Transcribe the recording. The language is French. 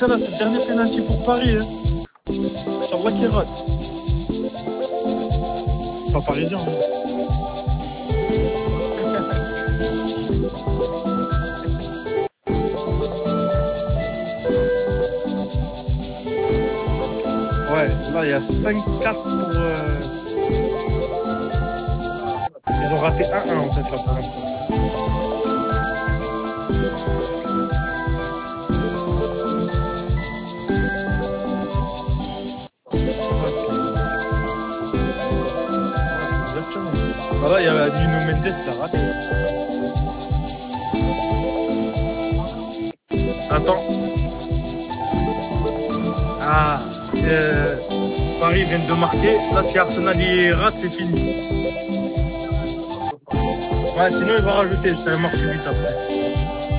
là, c'est le dernier penalty pour Paris. Hein. Inch'Allah qui rate. Pas parisien. Hein. Ouais, là il y a 5-4 pour. Ils ont raté 1-1 en fait là pour l'instant. Exactement. Voilà, il y a Nuno Mendes qui a raté. Attends. Ah, Paris vient de marquer. Là, si Arsenal y rate, c'est fini. Ouais, sinon il va rajouter. C'est un match vite après.